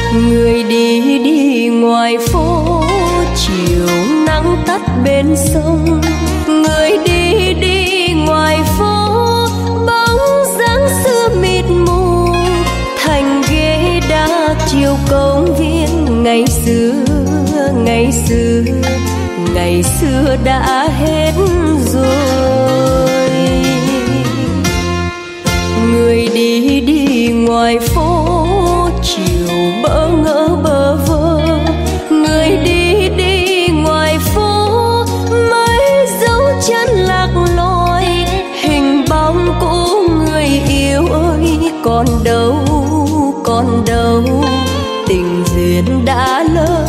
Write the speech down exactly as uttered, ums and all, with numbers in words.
Người đi đi ngoài phố, chiều nắng tắt bên sông. Người đi đi ngoài phố, bóng dáng xưa mịt mù. Thành ghế đá chiều công viên ngày xưa, ngày xưa, ngày xưa đã hết rồi. Người đi đi ngoài phố, chiều bỡ ngỡ bơ vơ. Người đi đi ngoài phố, mấy dấu chân lạc lối. Hình bóng của người yêu ơi, còn đâu, còn đâu. Tình duyên đã lỡ